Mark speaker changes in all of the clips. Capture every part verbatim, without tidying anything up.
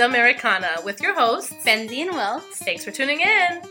Speaker 1: Damericana with your hosts,
Speaker 2: Benzie and Will.
Speaker 1: Thanks for tuning in.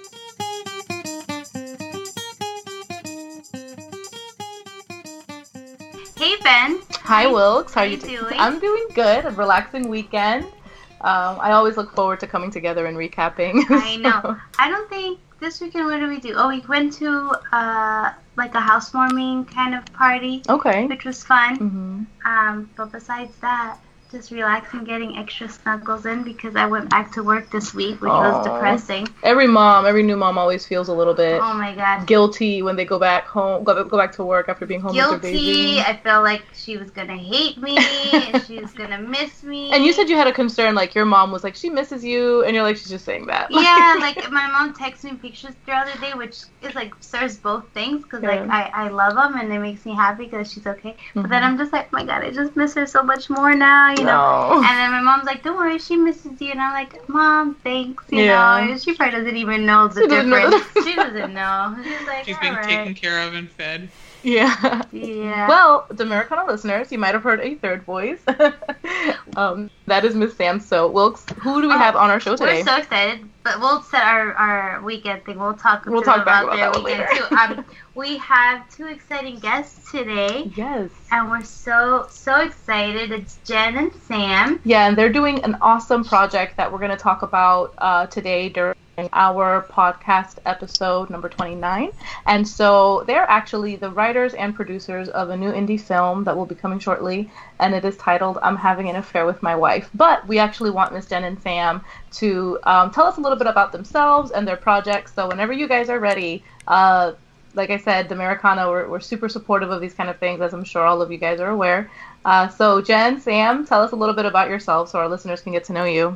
Speaker 2: Hey, Ben.
Speaker 3: Hi, Wilkes. How,
Speaker 2: How
Speaker 3: are you
Speaker 2: you doing?
Speaker 3: I'm doing good. A relaxing weekend. Um, I always look forward to coming together and recapping.
Speaker 2: I know. I don't think this weekend, what did we do? Oh, we went to uh, like a housewarming kind of party.
Speaker 3: Okay.
Speaker 2: Which was fun.
Speaker 3: Mm-hmm.
Speaker 2: Um, but besides that, just relaxing, getting extra snuggles in because I went back to work this week, which
Speaker 3: Aww.
Speaker 2: was depressing.
Speaker 3: Every mom, every new mom always feels a little bit
Speaker 2: Oh my god.
Speaker 3: guilty when they go back home, go, go back to work after being home with their baby.
Speaker 2: Guilty. I felt like she was gonna hate me. And she was gonna miss me.
Speaker 3: And you said you had a concern, like your mom was like, she misses you, and you're like, she's just saying that.
Speaker 2: Yeah, like my mom texted me pictures the other day, which is like serves both things because
Speaker 3: Yeah.
Speaker 2: like I, I love them and it makes me happy because she's okay. But
Speaker 3: Mhm.
Speaker 2: then I'm just like, oh my god, I just miss her so much more now, you know.
Speaker 3: No.
Speaker 2: And then my mom's like, don't worry, she misses you, and I'm like, Mom, thanks, you
Speaker 3: Yeah.
Speaker 2: know. She probably doesn't even know the
Speaker 3: She doesn't know
Speaker 2: difference.
Speaker 3: the-
Speaker 2: She doesn't know. She's like,
Speaker 4: She's
Speaker 2: all
Speaker 4: being
Speaker 2: right.
Speaker 4: taken care of and fed.
Speaker 3: Yeah.
Speaker 2: Yeah.
Speaker 3: Well, Damericana listeners, you might have heard a third voice. um, that is Miss Sam. So, Wilkes, who do we
Speaker 2: Oh,
Speaker 3: have on our show today?
Speaker 2: We're so excited, but we'll set our, our weekend thing. We'll talk,
Speaker 3: We'll
Speaker 2: to
Speaker 3: talk
Speaker 2: them
Speaker 3: back
Speaker 2: about
Speaker 3: about
Speaker 2: their
Speaker 3: that one
Speaker 2: weekend
Speaker 3: later.
Speaker 2: too. Um, we have two exciting guests today.
Speaker 3: Yes.
Speaker 2: And we're so, so excited. It's Jen and Sam.
Speaker 3: Yeah, and they're doing an awesome project that we're going to talk about uh, today during our podcast episode number twenty-nine. And so they're actually the writers and producers of a new indie film that will be coming shortly, and it is titled I'm Having an Affair with My Wife. But we actually want Miss Jen and Sam to um, tell us a little bit about themselves and their projects. So whenever you guys are ready, uh, like I said, Damericana, we're, we're super supportive of these kind of things, as I'm sure all of you guys are aware. Uh, so Jen, Sam, tell us a little bit about yourselves so our listeners can get to know you.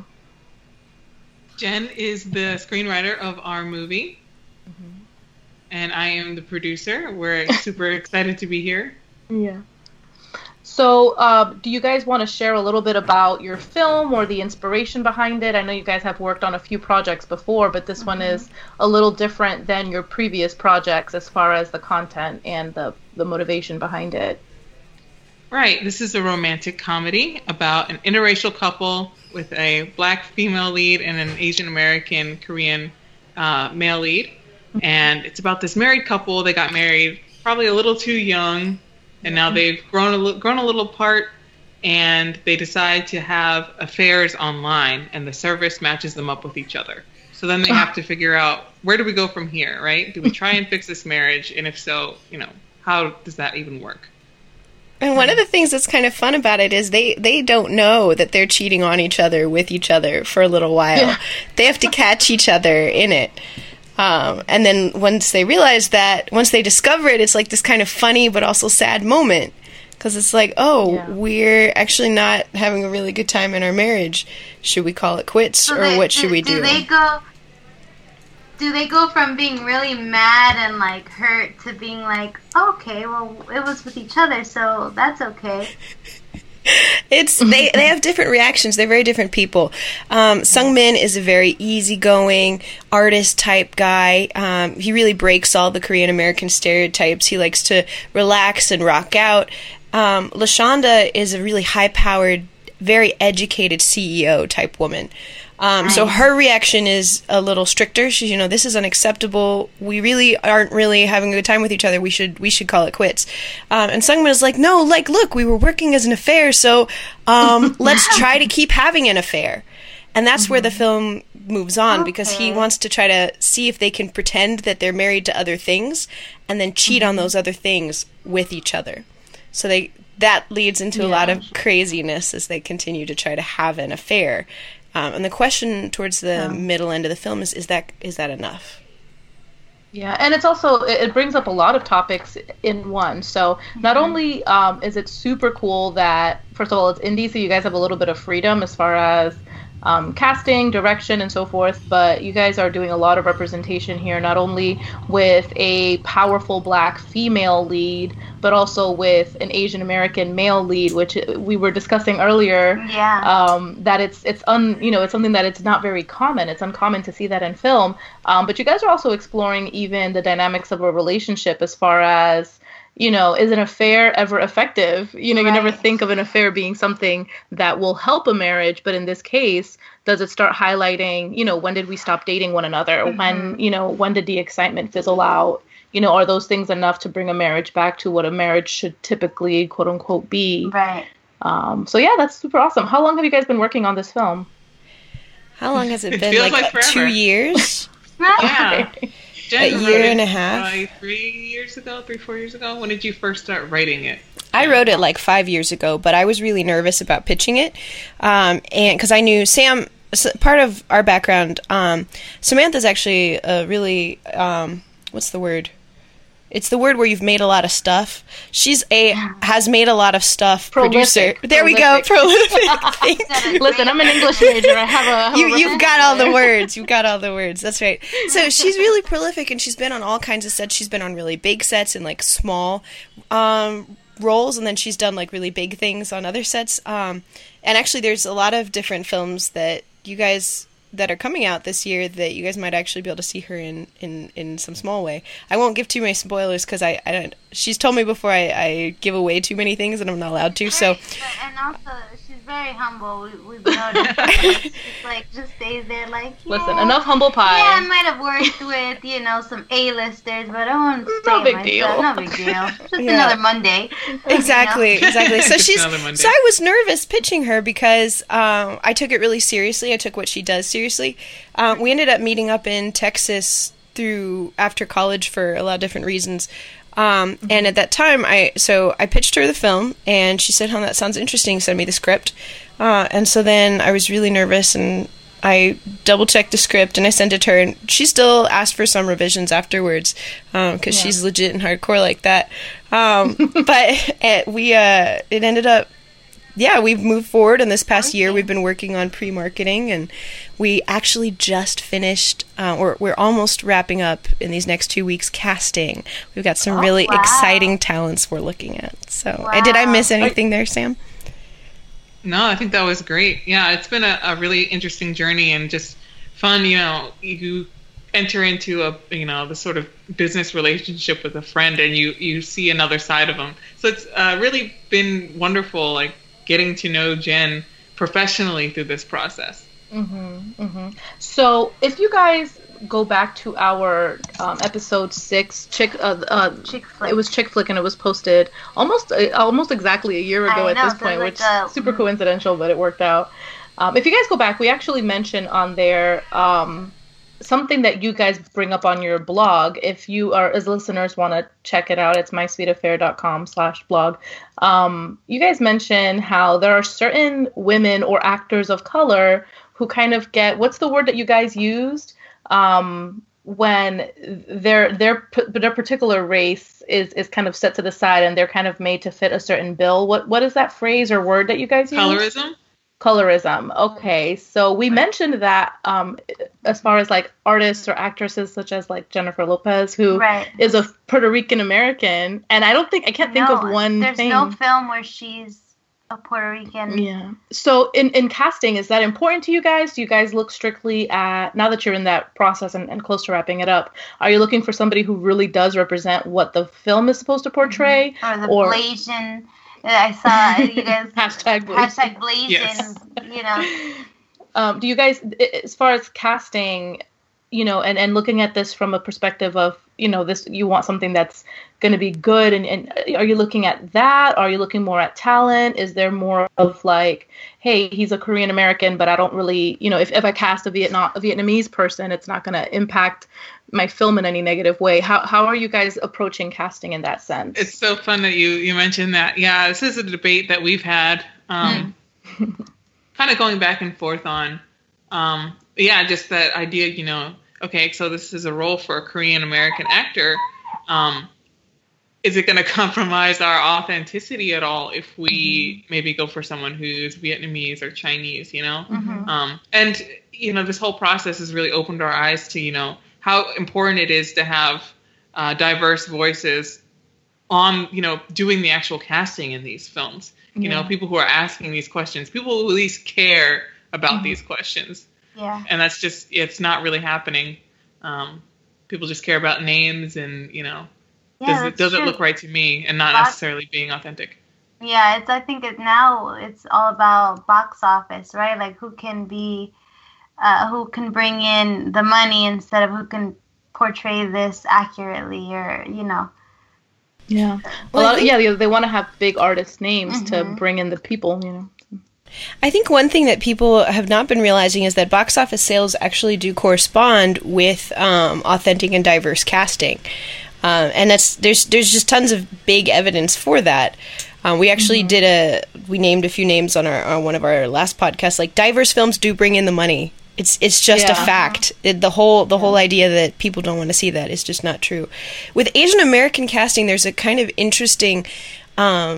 Speaker 4: Jen is the screenwriter of our movie,
Speaker 3: Mm-hmm.
Speaker 4: and I am the producer. We're super excited to be here.
Speaker 3: Yeah. So, uh, do you guys want to share a little bit about your film or the inspiration behind it? I know you guys have worked on a few projects before, but this mm-hmm. one is a little different than your previous projects as far as the content and the, the motivation behind it.
Speaker 4: Right. This is a romantic comedy about an interracial couple with a black female lead and an Asian American Korean uh, male lead. And it's about this married couple. They got married probably a little too young, and now they've grown a, li- grown a little apart, and they decide to have affairs online, and the service matches them up with each other. So then they have to figure out, where do we go from here, right? Do we try and fix this marriage? And if so, you know, how does that even work?
Speaker 5: And one of the things that's kind of fun about it is they, they don't know that they're cheating on each other with each other for a little while. Yeah. They have to catch each other in it. Um, and then once they realize that, once they discover it, it's like this kind of funny but also sad moment. Because it's like, oh, yeah. we're actually not having a really good time in our marriage. Should we call it quits,
Speaker 2: so
Speaker 5: or
Speaker 2: they,
Speaker 5: what should
Speaker 2: do,
Speaker 5: we do?
Speaker 2: Do they go... Do they go from being really mad and, like, hurt to being like, oh, okay, well, it was with each other, so that's okay?
Speaker 5: It's they, they have different reactions. They're very different people. Um, Sungmin is a very easygoing, artist-type guy. Um, he really breaks all the Korean-American stereotypes. He likes to relax and rock out. Um, LaShonda is a really high-powered, very educated C E O-type woman. Um, so her reaction is a little stricter. She's, you know, this is unacceptable. We really aren't really having a good time with each other. We should, we should call it quits. Um, and Sungmin is like, no, like, look, we were working as an affair, so, um, let's try to keep having an affair. And that's mm-hmm. where the film moves on, okay. because he wants to try to see if they can pretend that they're married to other things and then cheat mm-hmm. on those other things with each other. So they, that leads into yeah. a lot of craziness as they continue to try to have an affair. Um, and the question towards the um, middle end of the film is, is that is that enough?
Speaker 3: Yeah, and it's also, it brings up a lot of topics in one. So not mm-hmm. only um, is it super cool that, first of all, it's indie, so you guys have a little bit of freedom as far as um, casting, direction, and so forth, but you guys are doing a lot of representation here, not only with a powerful black female lead, but also with an Asian American male lead, which we were discussing earlier.
Speaker 2: Yeah.
Speaker 3: Um, that it's it's un you know it's something that it's not very common. It's uncommon to see that in film. Um, but you guys are also exploring even the dynamics of a relationship as far as, you know, is an affair ever effective? You know, you never
Speaker 2: Right.
Speaker 3: think of an affair being something that will help a marriage, but in this case, does it start highlighting, you know, when did we stop dating one another?
Speaker 2: Mhm.
Speaker 3: When, you know, when did the excitement fizzle out? You know, are those things enough to bring a marriage back to what a marriage should typically, quote unquote, be?
Speaker 2: Right.
Speaker 3: Um, so yeah, that's super awesome. How long have you guys been working on this film?
Speaker 5: How long has it
Speaker 4: It
Speaker 5: been?
Speaker 4: feels
Speaker 5: Like,
Speaker 4: like
Speaker 5: uh, two
Speaker 4: forever.
Speaker 5: years?
Speaker 4: Yeah. Jen
Speaker 5: A
Speaker 4: wrote
Speaker 5: year
Speaker 4: it
Speaker 5: and a half?
Speaker 4: probably three years ago, three, four years ago. When did you first start writing it?
Speaker 5: I wrote it like five years ago, but I was really nervous about pitching it, um, and because I knew Sam. s- Part of our background, um, Samantha's actually a really um, what's the word? It's the word where you've made a lot of stuff. She's a has made a lot of stuff.
Speaker 3: Prolific.
Speaker 5: Producer. There we go. Prolific. Thank you.
Speaker 3: Listen, I'm an English major. I have a. I have
Speaker 5: You,
Speaker 3: a
Speaker 5: you've got all the words. You've got all the words. That's right. So she's really prolific, and she's been on all kinds of sets. She's been on really big sets and like small um, roles, and then she's done like really big things on other sets. Um, and actually, there's a lot of different films that you guys that are coming out this year that you guys might actually be able to see her in in, in some small way. I won't give too many spoilers because I, I don't. She's told me before I, I give away too many things, and I'm not allowed to. So.
Speaker 2: But- and also, she's very humble. We, we've noticed. She's like, just stays there like, yeah.
Speaker 3: Listen, enough humble pie.
Speaker 2: Yeah, I might have worked with, you know, some A-listers, but I won't say
Speaker 3: No big
Speaker 2: myself.
Speaker 3: deal.
Speaker 2: No big deal. Just
Speaker 5: Yeah.
Speaker 2: another Monday.
Speaker 5: Exactly, exactly. So
Speaker 4: Just
Speaker 5: she's
Speaker 4: another Monday.
Speaker 5: so I was nervous pitching her because um, I took it really seriously. I took what she does seriously. Um, we ended up meeting up in Texas through after college for a lot of different reasons. Um, and at that time, I so I pitched her the film, and she said, "Oh, that sounds interesting. Send me the script." Uh, and so then I was really nervous, and I double checked the script, and I sent it to her. And she still asked for some revisions afterwards because
Speaker 3: Yeah.
Speaker 5: she's legit and hardcore like that. Um, but it, we uh, it ended up. Yeah, we've moved forward, and this past year we've been working on pre-marketing, and we actually just finished, uh, or we're almost wrapping up in these next two weeks casting. We've got some
Speaker 2: Oh,
Speaker 5: really
Speaker 2: wow.
Speaker 5: exciting talents we're looking at. So, uh, did I miss
Speaker 2: Wow.
Speaker 5: anything there, Sam?
Speaker 4: No, I think that was great. Yeah, it's been a, a really interesting journey and just fun. You know, you enter into a you know the sort of business relationship with a friend, and you you see another side of them. So it's uh, really been wonderful, like getting to know Jen professionally through this process.
Speaker 3: Mm-hmm, mm-hmm. So if you guys go back to our um, episode six, chick, uh, uh,
Speaker 2: Chick flick.
Speaker 3: it was chick flick, and it was posted almost uh, almost exactly a year ago
Speaker 2: I
Speaker 3: at
Speaker 2: know,
Speaker 3: this
Speaker 2: so
Speaker 3: point,
Speaker 2: like
Speaker 3: which
Speaker 2: a-
Speaker 3: is super coincidental, but it worked out. Um, if you guys go back, we actually mentioned on there um, something that you guys bring up on your blog. If you are, as listeners, want to check it out, it's mysweetaffair.com slash blog. Um, you guys mention how there are certain women or actors of color who kind of get, what's the word that you guys used? Um, when their their their particular race is, is kind of set to the side and they're kind of made to fit a certain bill. What what is that phrase or word that you guys use?
Speaker 4: Colorism?
Speaker 3: Colorism. Okay, so we mentioned that um, as far as like artists or actresses such as like Jennifer Lopez, who is
Speaker 2: Right.
Speaker 3: a Puerto Rican American, and I don't think I can't think
Speaker 2: No,
Speaker 3: of one
Speaker 2: There's
Speaker 3: thing.
Speaker 2: no film where she's a Puerto Rican.
Speaker 3: Yeah. So in, in casting, is that important to you guys? Do you guys look strictly at, now that you're in that process and, and close to wrapping it up, are you looking for somebody who really does represent what the film is supposed to portray?
Speaker 2: Or the
Speaker 3: Or-
Speaker 2: Blasian. I saw you guys.
Speaker 3: Hashtag Blasian.
Speaker 2: Hashtag Blasian.
Speaker 4: Yes.
Speaker 2: You know.
Speaker 3: Um, do you guys, i- as far as casting, you know, and, and looking at this from a perspective of, you know, this, you want something that's going to be good, and, and are you looking at that? Are you looking more at talent? Is there more of like, hey, he's a Korean American, but I don't really, you know, if, if I cast a Vietnam a Vietnamese person, it's not going to impact my film in any negative way. How how are you guys approaching casting in that sense?
Speaker 4: It's so fun that you, you mentioned that. Yeah, this is a debate that we've had, um, kind of going back and forth on. Um, yeah, just that idea, you know, okay, so this is a role for a Korean American actor. Um, is it going to compromise our authenticity at all if we mm-hmm. maybe go for someone who's Vietnamese or Chinese, you know?
Speaker 2: Mm-hmm.
Speaker 4: Um, and, you know, this whole process has really opened our eyes to, you know, how important it is to have uh, diverse voices on, you know, doing the actual casting in these films. You
Speaker 3: Yeah.
Speaker 4: know, people who are asking these questions, people who at least care about
Speaker 3: Mm-hmm.
Speaker 4: these questions.
Speaker 2: Yeah.
Speaker 4: And that's just, it's not really happening. Um, people just care about names and, you know,
Speaker 2: Yeah,
Speaker 4: does it
Speaker 2: that's
Speaker 4: doesn't
Speaker 2: true.
Speaker 4: look right to me, and not
Speaker 2: Box-
Speaker 4: necessarily being authentic.
Speaker 2: Yeah, it's. I think it now it's all about box office, right? Like who can be, uh, who can bring in the money instead of who can portray this accurately, or you know.
Speaker 3: Yeah.
Speaker 5: Well,
Speaker 3: a
Speaker 5: I
Speaker 3: lot,
Speaker 5: think-
Speaker 3: yeah, they, they want to have big artist names to
Speaker 2: Mhm.
Speaker 3: bring in the people, you know.
Speaker 5: I think one thing that people have not been realizing is that box office sales actually do correspond with um, authentic and diverse casting, um, and that's there's there's just tons of big evidence for that. Um, we actually
Speaker 3: Mm-hmm.
Speaker 5: did a we named a few names on our on one of our last podcasts. Like diverse films do bring in the money. It's it's just a
Speaker 3: Yeah.
Speaker 5: fact. It, the whole the whole idea that people don't want to see that is just not true. With Asian American casting, there's a kind of interesting um,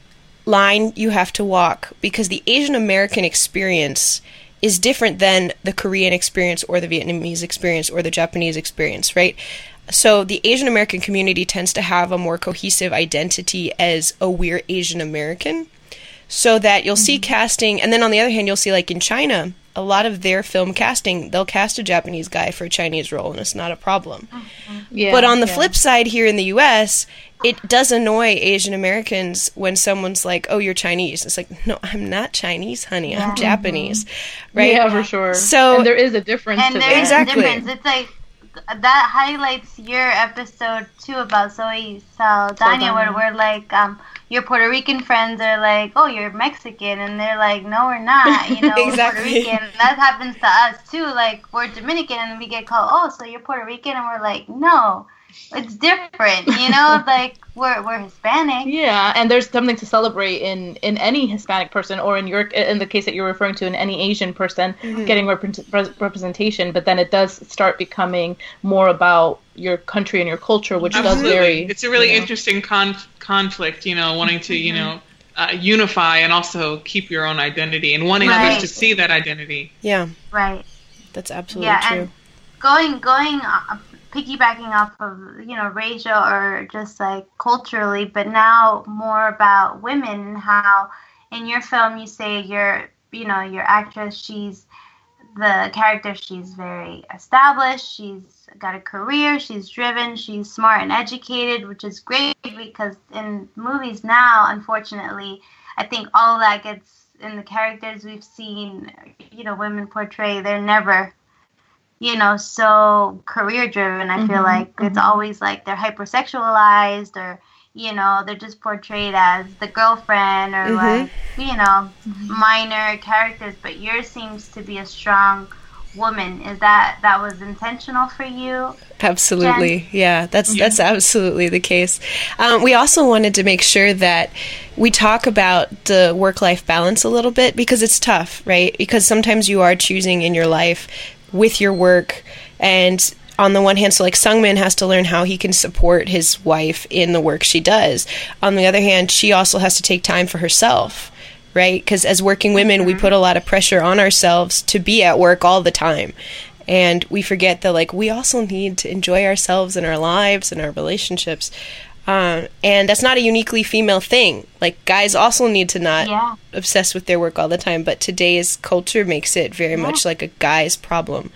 Speaker 5: line you have to walk, because the Asian American experience is different than the Korean experience or the Vietnamese experience or the Japanese experience, right? So the Asian American community tends to have a more cohesive identity as a we're Asian American, so that you'll see casting, and then on the other hand, you'll see like in China, a lot of their film casting, they'll cast a Japanese guy for a Chinese role, and it's not a problem.
Speaker 3: Yeah,
Speaker 5: But on the
Speaker 3: yeah.
Speaker 5: flip side, here in the U S, it does annoy Asian Americans when someone's like, "Oh, you're Chinese." It's like, "No, I'm not Chinese, honey. I'm
Speaker 2: Yeah.
Speaker 5: Japanese." Right?
Speaker 3: Yeah, for sure.
Speaker 5: So-
Speaker 3: and there is a difference
Speaker 2: And
Speaker 3: to
Speaker 2: there's
Speaker 3: that.
Speaker 5: Exactly.
Speaker 2: a difference. It's like that highlights your episode too about Zoe Saldana, where
Speaker 3: Saldana.
Speaker 2: we're like, um, your Puerto Rican friends are like, oh, you're Mexican, and they're like, no, we're not. You know, we're
Speaker 5: Exactly.
Speaker 2: Puerto Rican. And that happens to us too. Like we're Dominican, and we get called, oh, so you're Puerto Rican, and we're like, no, it's different. You know, like we're we're Hispanic.
Speaker 3: Yeah, and there's something to celebrate in, in any Hispanic person, or in your in the case that you're referring to, in any Asian person getting repre- re- representation. But then it does start becoming more about your country and your culture, which does
Speaker 4: Absolutely.
Speaker 3: vary.
Speaker 4: It's a really
Speaker 3: you know.
Speaker 4: interesting con- conflict, you know, wanting to, you know, uh, unify and also keep your own identity, and wanting
Speaker 2: Right.
Speaker 4: others to see that identity.
Speaker 5: Yeah,
Speaker 2: Right.
Speaker 5: that's absolutely
Speaker 2: Yeah,
Speaker 5: true.
Speaker 2: and going going uh, piggybacking off of you know racial or just like culturally, but now more about women and how in your film you say your you know your actress, she's the character, she's very established, she's got a career, she's driven, she's smart and educated, which is great, because in movies now, unfortunately, I think all of that gets in the characters we've seen, you know, women portray, they're never, you know, so career driven. I feel
Speaker 3: Mhm,
Speaker 2: like it's always like they're hypersexualized, or, you know, they're just portrayed as the girlfriend, or
Speaker 5: Mhm.
Speaker 2: like, you know, minor characters. But yours seems to be a strong woman. Is that that was intentional for you?
Speaker 5: Absolutely, yeah. That's
Speaker 4: Yeah.
Speaker 5: that's absolutely the case. Um, we also wanted to make sure that we talk about the work-life balance a little bit, because it's tough, right? Because sometimes you are choosing in your life with your work, and on the one hand, so like Sungmin has to learn how he can support his wife in the work she does. On the other hand, she also has to take time for herself, right? Because as working women, we put a lot of pressure on ourselves to be at work all the time. And we forget that, like, we also need to enjoy ourselves and our lives and our relationships. Um, and that's not a uniquely female thing. Like, guys also need to not
Speaker 2: Yeah.
Speaker 5: obsess with their work all the time. But today's culture makes it very much like a guy's problem.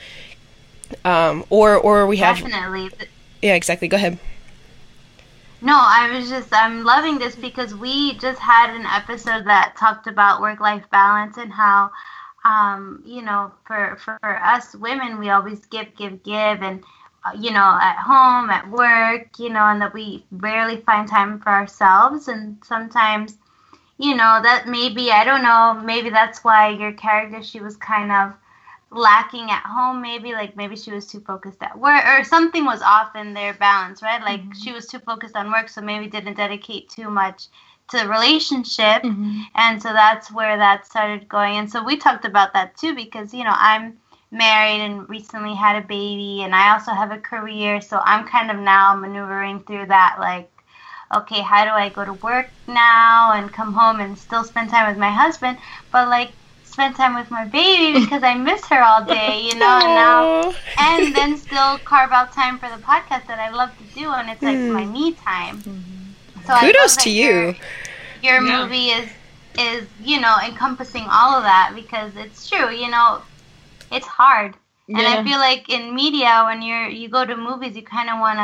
Speaker 5: Um, or, or we have...
Speaker 2: Definitely.
Speaker 5: Yeah, exactly. Go ahead.
Speaker 2: No, I was just, I'm loving this because we just had an episode that talked about work-life balance and how, um, you know, for, for us women, we always give, give, give, and, uh, you know, at home, at work, you know, and that we rarely find time for ourselves. And sometimes, you know, that maybe, I don't know, maybe that's why your character, she was kind of lacking at home, maybe like maybe she was too focused at work, or something was off in their balance, right? Like mm-hmm. she was too focused on work, so maybe didn't dedicate too much to the relationship. Mm-hmm. And so that's where that started going. And so we talked about that too, because, you know, I'm married and recently had a baby, and I also have a career, so I'm kind of now maneuvering through that, like, okay, how do I go to work now and come home and still spend time with my husband, but like spend time with my baby because I miss her all day, you know, and now, and then still carve out time for the podcast that I love to do, and it's like mm. my me time. Mm-hmm. So
Speaker 5: kudos to you.
Speaker 2: Your, your
Speaker 4: yeah.
Speaker 2: movie is is you know encompassing all of that, because it's true, you know, it's hard, and yeah. I feel like in media when you're you go to movies, you kind of want to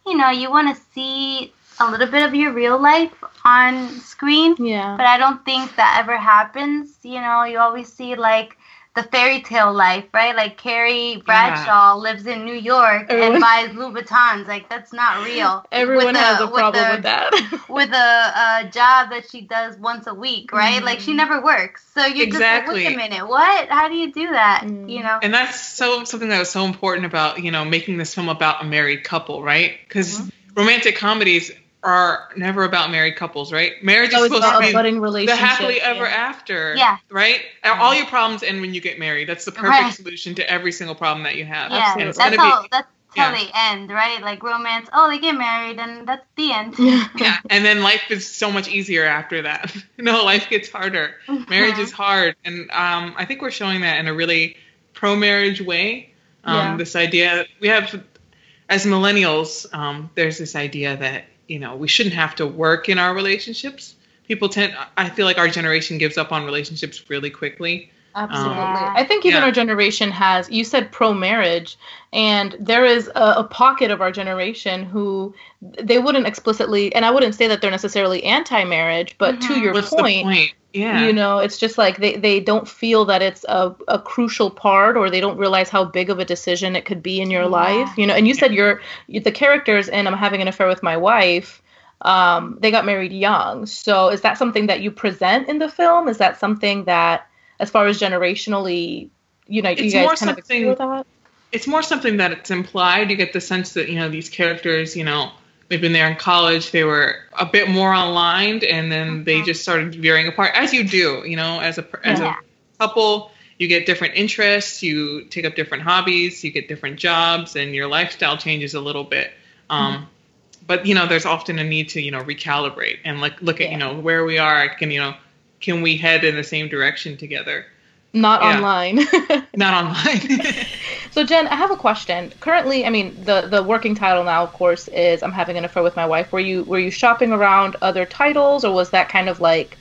Speaker 2: you know, you want to see a little bit of your real life on screen.
Speaker 3: Yeah.
Speaker 2: But I don't think that ever happens. You know, you always see like the fairy tale life, right? Like Carrie Bradshaw yeah. lives in New York Everyone. and buys Louboutins. Like, that's not real.
Speaker 3: Everyone with has a, a problem with,
Speaker 2: with
Speaker 3: that.
Speaker 2: with a, a job that she does once a week, right? Mm. Like, she never works. So you're
Speaker 4: exactly.
Speaker 2: just like, wait a minute, what? How do you do that? Mm. You know?
Speaker 4: And that's so something that was so important about, you know, making this film about a married couple, right? Because mm-hmm. romantic comedies are never about married couples, right? Marriage
Speaker 3: so
Speaker 4: is supposed to be the happily
Speaker 2: yeah.
Speaker 4: ever after,
Speaker 2: yeah.
Speaker 4: right? All your problems end when you get married. That's the perfect
Speaker 2: right.
Speaker 4: solution to every single problem that you have.
Speaker 2: Yeah,
Speaker 4: and it's
Speaker 2: that's
Speaker 4: gonna
Speaker 2: how,
Speaker 4: be,
Speaker 2: that's
Speaker 4: yeah.
Speaker 2: how they end, right? Like romance, oh, they get married, and that's the end.
Speaker 3: Yeah,
Speaker 4: yeah. And then life is so much easier after that. No, life gets harder. Marriage is hard, and um, I think we're showing that in a really pro-marriage way. Um,
Speaker 3: yeah.
Speaker 4: This idea, we have, as millennials, um, there's this idea that, you know, we shouldn't have to work in our relationships. People tend, I feel like our generation gives up on relationships really quickly.
Speaker 3: Absolutely.
Speaker 2: Um,
Speaker 3: I think even
Speaker 4: yeah.
Speaker 3: our generation has, you said pro-marriage, and there is a, a pocket of our generation who they wouldn't explicitly, and I wouldn't say that they're necessarily anti-marriage, but
Speaker 2: mm-hmm.
Speaker 3: to your
Speaker 4: What's
Speaker 3: point,
Speaker 4: the point? Yeah.
Speaker 3: You know, it's just like they, they don't feel that it's a, a crucial part, or they don't realize how big of a decision it could be in your
Speaker 2: yeah.
Speaker 3: life. You know, and you
Speaker 4: yeah.
Speaker 3: said you're the characters in I'm Having an Affair with My Wife, um, they got married young. So is that something that you present in the film? Is that something that, as far as generationally, you know,
Speaker 4: it's
Speaker 3: you guys
Speaker 4: more
Speaker 3: kind of explore that?
Speaker 4: It's more something that it's implied. You get the sense that, you know, these characters, you know, they've been there in college, they were a bit more aligned, and then mm-hmm. they just started veering apart, as you do, you know, as a as
Speaker 2: yeah.
Speaker 4: a couple. You get different interests, you take up different hobbies, you get different jobs, and your lifestyle changes a little bit. Um, mm-hmm. But, you know, there's often a need to, you know, recalibrate and like look at, yeah. you know, where we are. Can, you know, can we head in the same direction together?
Speaker 3: Not
Speaker 4: yeah.
Speaker 3: online.
Speaker 4: Not online.
Speaker 3: So, Jen, I have a question. Currently, I mean, the, the working title now, of course, is I'm Having an Affair with My Wife. Were you were you shopping around other titles, or was that kind of like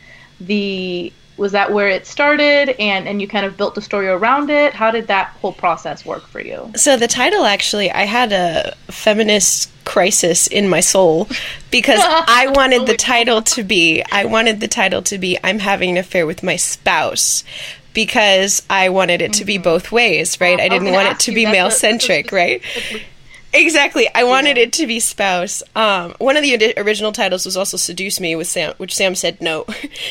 Speaker 3: the was that where it started, and, and you kind of built the story around it? How did that whole process work for you?
Speaker 5: So the title, actually, I had a feminist crisis in my soul because I wanted the title to be I wanted the title to be I'm Having an Affair with My Spouse. Because I wanted it to be both ways, right? I didn't want it to be male-centric, right? Exactly. I wanted it to be spouse. Um, one of the ori- original titles was also Seduce Me, with Sam, which Sam said no.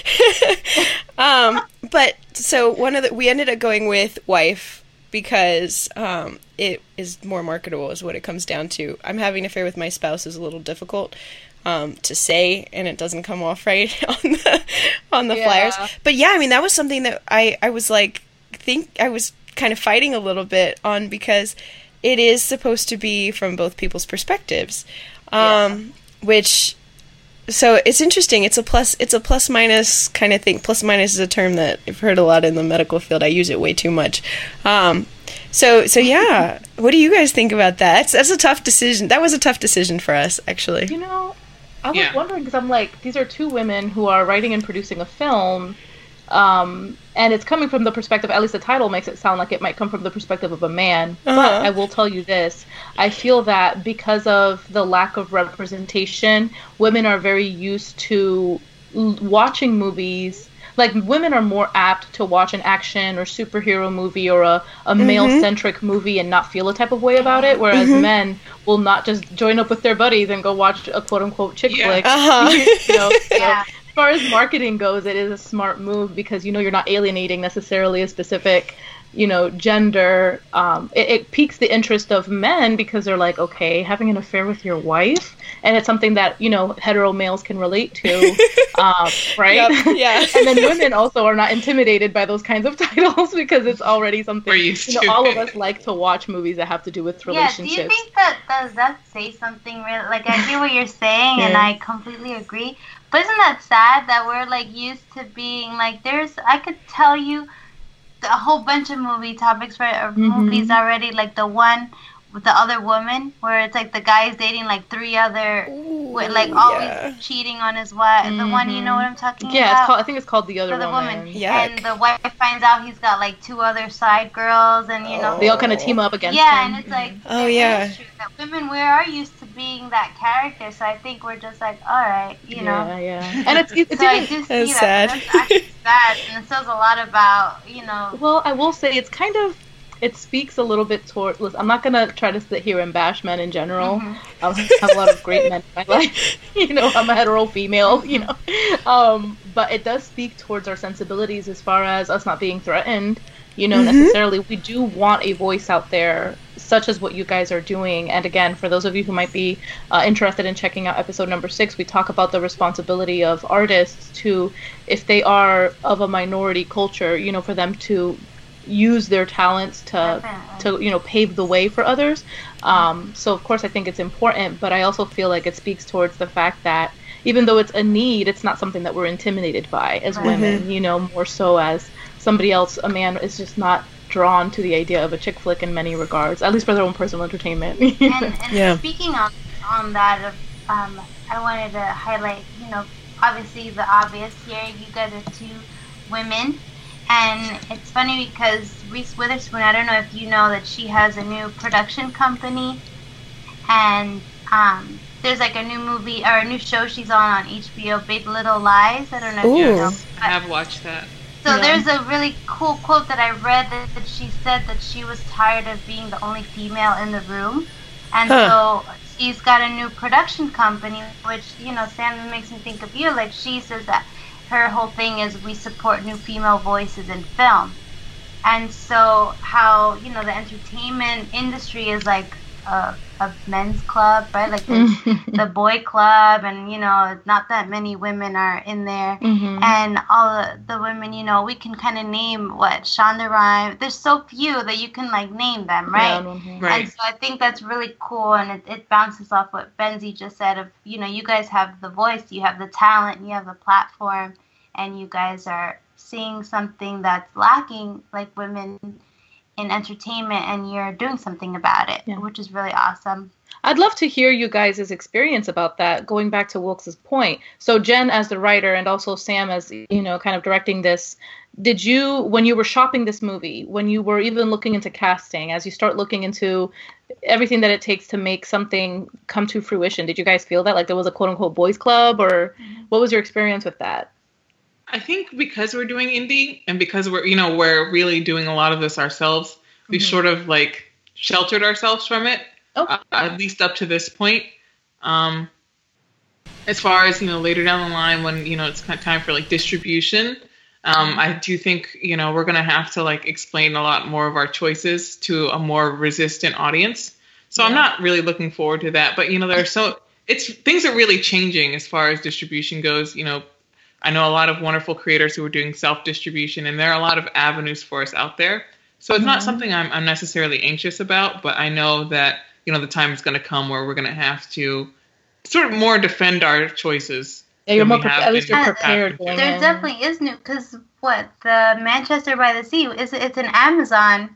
Speaker 5: um, but so one of the we ended up going with Wife because um, it is more marketable, is what it comes down to. I'm Having an Affair with My Spouse is a little difficult um, to say, and it doesn't come off right on the on the
Speaker 3: yeah.
Speaker 5: flyers. But yeah, I mean, that was something that I, I was like, think I was kind of fighting a little bit on, because it is supposed to be from both people's perspectives, um, yeah. which, so it's interesting. It's a plus, it's a plus minus kind of thing. Plus minus is a term that I've heard a lot in the medical field. I use it way too much. Um, so, so yeah, what do you guys think about that? That's, that's a tough decision. That was a tough decision for us, actually.
Speaker 3: You know, I was
Speaker 4: yeah.
Speaker 3: wondering, because I'm like, these are two women who are writing and producing a film, um, and it's coming from the perspective, at least the title makes it sound like it might come from the perspective of a man.
Speaker 5: Uh-huh.
Speaker 3: But I will tell you this, I feel that because of the lack of representation, women are very used to l- watching movies. Like, women are more apt to watch an action or superhero movie or a, a mm-hmm. male-centric movie and not feel a type of way about it, whereas mm-hmm. men will not just join up with their buddies and go watch a quote-unquote chick
Speaker 4: yeah.
Speaker 3: flick.
Speaker 5: Uh-huh.
Speaker 3: you know, so
Speaker 2: yeah.
Speaker 3: as far as marketing goes, it is a smart move, because, you know, you're not alienating necessarily a specific, you know, gender. Um, it, it piques the interest of men, because they're like, okay, having an affair with your wife? And it's something that, you know, hetero males can relate to, um, right?
Speaker 5: Yep, yeah.
Speaker 3: And then women also are not intimidated by those kinds of titles, because it's already something,
Speaker 4: We're used
Speaker 3: you know,
Speaker 4: to
Speaker 3: all
Speaker 4: it.
Speaker 3: of us like to watch movies that have to do with
Speaker 2: Yeah,
Speaker 3: relationships.
Speaker 2: do you think that, does that say something real? Like, I hear what you're saying,
Speaker 3: Yeah.
Speaker 2: and I completely agree. But isn't that sad that we're, like, used to being, like, there's, I could tell you a whole bunch of movie topics for or
Speaker 3: Mm-hmm.
Speaker 2: movies already, like the one with the other woman, where it's like the guy's dating like three other,
Speaker 5: Ooh,
Speaker 2: with, like always
Speaker 5: yeah.
Speaker 2: cheating on his wife. The one, you know what I'm talking
Speaker 3: Yeah,
Speaker 2: about?
Speaker 3: it's called, I think it's called The Other
Speaker 2: The
Speaker 3: Woman.
Speaker 2: woman.
Speaker 5: Yuck.
Speaker 2: And the wife finds out he's got like two other side girls, and you know
Speaker 3: They all kind of team up against
Speaker 2: yeah,
Speaker 3: him.
Speaker 2: and it's like
Speaker 5: Oh,
Speaker 2: it is
Speaker 5: yeah.
Speaker 2: true that women, we are used to being that character. So I think we're just like, all right, you know.
Speaker 3: Yeah, yeah. And it's, it's
Speaker 2: so I
Speaker 3: even,
Speaker 2: do see
Speaker 5: That's
Speaker 2: that.
Speaker 5: sad.
Speaker 2: That's actually sad, and it says a lot about, you know.
Speaker 3: well, I will say it's kind of, it speaks a little bit toward, listen, I'm not going to try to sit here and bash men in general.
Speaker 2: Mm-hmm.
Speaker 3: I have a lot of great men in my life. You know, I'm a hetero female, you know. Um, but it does speak towards our sensibilities as far as us not being threatened, you know,
Speaker 5: Mm-hmm.
Speaker 3: necessarily. We do want a voice out there, such as what you guys are doing. And again, for those of you who might be uh, interested in checking out episode number six, we talk about the responsibility of artists to, if they are of a minority culture, you know, for them to use their talents to
Speaker 2: Definitely.
Speaker 3: to you know pave the way for others. Um, so of course I think it's important, but I also feel like it speaks towards the fact that even though it's a need, it's not something that we're intimidated by as
Speaker 2: Right.
Speaker 3: women. You know, more so as somebody else, a man is just not drawn to the idea of a chick flick in many regards, at least for their own personal entertainment.
Speaker 2: And, and
Speaker 5: Yeah.
Speaker 2: speaking on on that, of, um, I wanted to highlight, you know, obviously the obvious here. You guys are two women, and it's funny because Reese Witherspoon, I don't know if you know that she has a new production company, and um, there's like a new movie or a new show she's on on H B O, Big Little Lies. I don't know if you
Speaker 5: Ooh.
Speaker 2: know.
Speaker 4: I have watched that.
Speaker 2: So
Speaker 3: Yeah.
Speaker 2: there's a really cool quote that I read that, that she said that she was tired of being the only female in the room. And
Speaker 5: Huh.
Speaker 2: so she's got a new production company, which, you know, Sam, makes me think of you. Like, she says that her whole thing is we support new female voices in film. And so how, you know, the entertainment industry is like a, a men's club, right? Like there's the boy club, and, you know, not that many women are in there.
Speaker 3: Mhm.
Speaker 2: And all the, the women, you know, we can kind of name what Shonda Rhimes. There's so few that you can like name them, right?
Speaker 3: Yeah, mhm.
Speaker 4: Right.
Speaker 2: And so I think that's really cool, and it, it bounces off what Benzie just said of, you know, you guys have the voice, you have the talent, you have the platform, and you guys are seeing something that's lacking, like women in entertainment, and you're doing something about it,
Speaker 3: Yeah.
Speaker 2: which is really awesome.
Speaker 3: I'd love to hear you guys' experience about that, going back to Wilkes' point. So Jen as the writer and also Sam as, you know, kind of directing this, did you, when you were shopping this movie, when you were even looking into casting, as you start looking into everything that it takes to make something come to fruition, did you guys feel that, like there was a quote-unquote boys club, or what was your experience with that?
Speaker 4: I think because we're doing indie and because we're, you know, we're really doing a lot of this ourselves, we
Speaker 3: Mhm.
Speaker 4: sort of like sheltered ourselves from it,
Speaker 3: Okay.
Speaker 4: uh, at least up to this point. Um, as far as, you know, later down the line when, you know, it's kind of time for like distribution, um, I do think, you know, we're going to have to like explain a lot more of our choices to a more resistant audience. So I'm
Speaker 3: Yeah.
Speaker 4: not really looking forward to that. But, you know, there's so it's things are really changing as far as distribution goes. You know, I know a lot of wonderful creators who are doing self-distribution, and there are a lot of avenues for us out there. So it's not
Speaker 3: Mhm.
Speaker 4: something I'm, I'm necessarily anxious about, but I know that, you know, the time is going to come where we're going to have to sort of more defend our choices.
Speaker 3: Yeah, you're
Speaker 4: than
Speaker 3: more
Speaker 4: we
Speaker 3: pre-
Speaker 4: have
Speaker 3: at least
Speaker 4: been
Speaker 3: you're
Speaker 2: Uh,
Speaker 3: prepared
Speaker 4: in
Speaker 3: going
Speaker 2: There
Speaker 3: in.
Speaker 2: definitely is new, because what, the Manchester by the Sea, is it's an Amazon.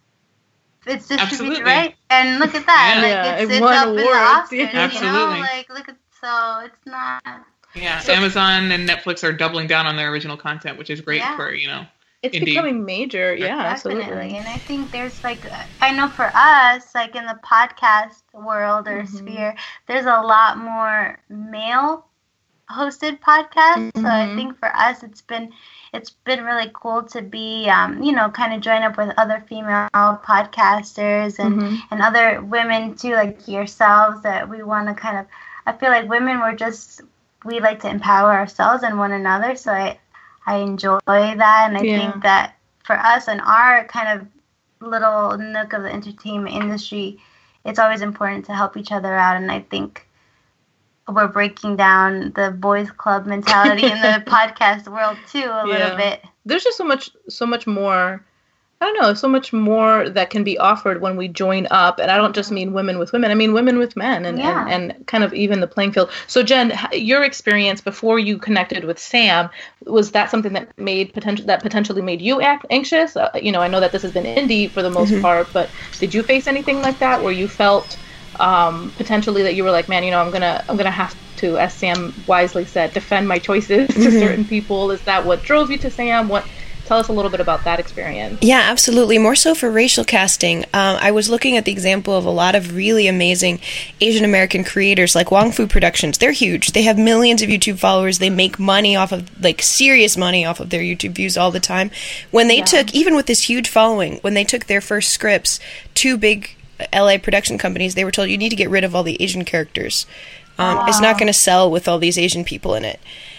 Speaker 2: It's distributed,
Speaker 4: Absolutely.
Speaker 2: right? And look at that,
Speaker 4: Yeah.
Speaker 2: like
Speaker 3: Yeah,
Speaker 2: it's,
Speaker 3: it
Speaker 2: it's
Speaker 3: won
Speaker 2: up in the
Speaker 3: awards,
Speaker 2: Oscars,
Speaker 3: yeah.
Speaker 2: you know,
Speaker 4: Absolutely.
Speaker 2: like look at, so it's not.
Speaker 4: Yeah,
Speaker 3: So-
Speaker 4: Amazon and Netflix are doubling down on their original content, which is great
Speaker 2: Yeah.
Speaker 4: for, you know.
Speaker 3: It's
Speaker 4: Indeed.
Speaker 3: becoming major, yeah,
Speaker 2: Definitely.
Speaker 3: absolutely.
Speaker 2: And I think there's like, I know for us, like in the podcast world or
Speaker 3: Mhm.
Speaker 2: sphere, there's a lot more male hosted podcasts. So I
Speaker 3: Mhm.
Speaker 2: think for us, it's been, it's been really cool to be, um, you know, kind of join up with other female podcasters and,
Speaker 3: Mhm.
Speaker 2: and other women too, like yourselves, that we want to kind of, I feel like women were just, we like to empower ourselves and one another. So I, I enjoy that, and I
Speaker 3: Yeah.
Speaker 2: think that for us and our kind of little nook of the entertainment industry, it's always important to help each other out, and I think we're breaking down the boys club mentality in the podcast world too a
Speaker 3: Yeah.
Speaker 2: little bit.
Speaker 3: There's just so much, so much more. I don't know, so much more that can be offered when we join up, and I don't just mean women with women. I mean women with men, and
Speaker 2: Yeah.
Speaker 3: and, and kind of even the playing field. So Jen, h- your experience before you connected with Sam, was that something that made potential that potentially made you act anxious? Uh, you know, I know that this has been indie for the most
Speaker 5: Mhm.
Speaker 3: part, but did you face anything like that where you felt um, potentially that you were like, man, you know, I'm gonna I'm gonna have to, as Sam wisely said, defend my choices to
Speaker 5: Mhm.
Speaker 3: certain people? Is that what drove you to Sam? What Tell us a little bit about that experience.
Speaker 5: Yeah, absolutely. More so for racial casting. Um, I was looking at the example of a lot of really amazing Asian American creators like Wong Fu Productions. They're huge. They have millions of YouTube followers. They make money off of, like, serious money off of their YouTube views all the time. When they yeah. took, even with this huge following, when they took their first scripts, two big L A production companies, they were told, you need to get rid of all the Asian characters. Um, wow. It's not going to sell with all these Asian people in it.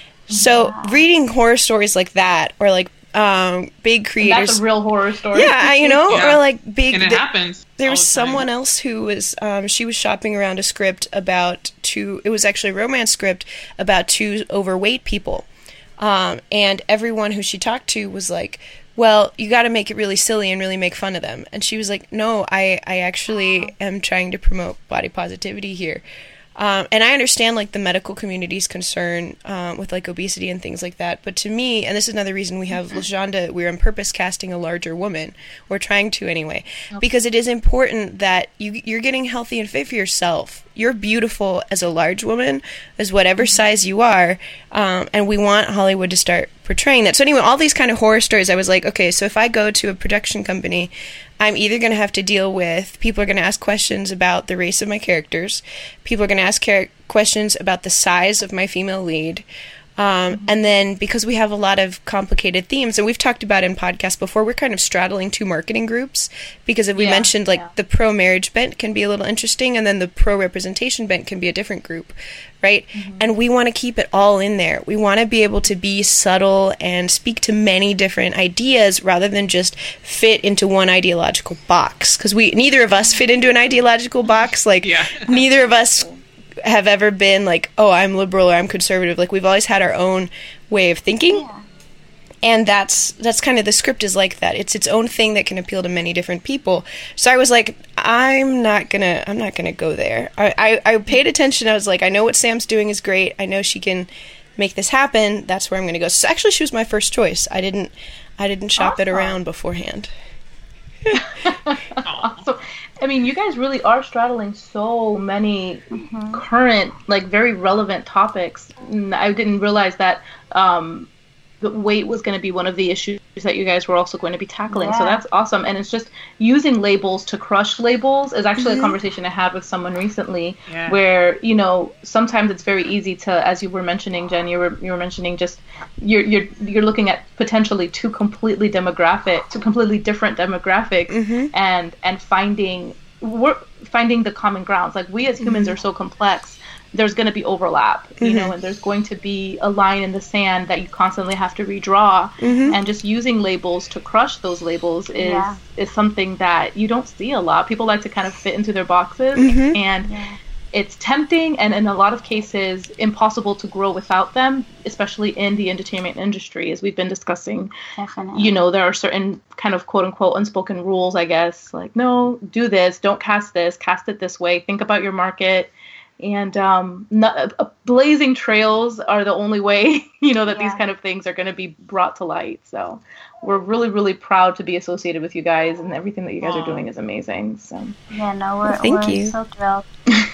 Speaker 5: So wow. reading horror stories like that, or like um, big creators.
Speaker 3: And that's a real horror story.
Speaker 5: Yeah, you know,
Speaker 4: yeah.
Speaker 5: or like big.
Speaker 4: And it
Speaker 5: th-
Speaker 4: happens.
Speaker 5: There was
Speaker 4: the
Speaker 5: someone else who was, um, she was shopping around a script about two, it was actually a romance script about two overweight people. Um, and everyone who she talked to was like, well, you got to make it really silly and really make fun of them. And she was like, no, I, I actually am trying to promote body positivity here. Um, and I understand, like, the medical community's concern um, with, like, obesity and things like that. But to me, and this is another reason we have LaShonda, we're on purpose casting a larger woman. We're trying to anyway. Okay. Because it is important that you, you're getting healthy and fit for yourself. You're beautiful as a large woman, as whatever size you are. Um, and we want Hollywood to start portraying that. So anyway, all these kind of horror stories, I was like, okay, so if I go to a production company, I'm either going to have to deal with, people are going to ask questions about the race of my characters. People are going to ask char- questions about the size of my female lead. Um, mm-hmm. And then because we have a lot of complicated themes, and we've talked about in podcasts before, we're kind of straddling two marketing groups because if we yeah, mentioned like yeah. the pro-marriage bent can be a little interesting, and then the pro-representation bent can be a different group, right? Mm-hmm. And we want to keep it all in there. We want to be able to be subtle and speak to many different ideas rather than just fit into one ideological box, because we neither of us fit into an ideological box. Like
Speaker 4: yeah.
Speaker 5: neither of us have ever been like, oh, I'm liberal or I'm conservative. Like, we've always had our own way of thinking. Yeah. And that's that's kind of, the script is like that. It's its own thing that can appeal to many different people. So I was like, I'm not gonna I'm not gonna go there. I, I, I paid attention. I was like, I know what Sam's doing is great. I know she can make this happen. That's where I'm gonna go. So actually, she was my first choice. I didn't I didn't shop awesome. it around beforehand.
Speaker 3: Awesome. I mean, you guys really are straddling so many mm-hmm. current, like, very relevant topics. I didn't realize that um, the weight was going to be one of the issues that you guys were also going to be tackling. Yeah. So that's awesome. And it's just using labels to crush labels is actually mm-hmm. a conversation I had with someone recently yeah. where, you know, sometimes it's very easy to, as you were mentioning, Jen, you were you were mentioning just you're you're you're looking at potentially two completely demographic, two completely different demographics mm-hmm. and and finding we're finding the common grounds. Like, we as humans mm-hmm. are so complex. There's going to be overlap, you mm-hmm. know, and there's going to be a line in the sand that you constantly have to redraw. Mm-hmm. And just using labels to crush those labels is yeah. is something that you don't see a lot. People like to kind of fit into their boxes, mm-hmm. and yeah. it's tempting and in a lot of cases impossible to grow without them, especially in the entertainment industry, as we've been discussing.
Speaker 2: Definitely.
Speaker 3: You know, there are certain kind of quote unquote unspoken rules, I guess, like, no, do this, don't cast this, cast it this way, think about your market. And um, not, uh, blazing trails are the only way, you know, that yeah. these kind of things are going to be brought to light. So we're really, really proud to be associated with you guys, and everything that you guys are doing is amazing. So
Speaker 2: yeah, no, we're,
Speaker 5: well, thank
Speaker 2: we're
Speaker 5: you.
Speaker 2: so thrilled.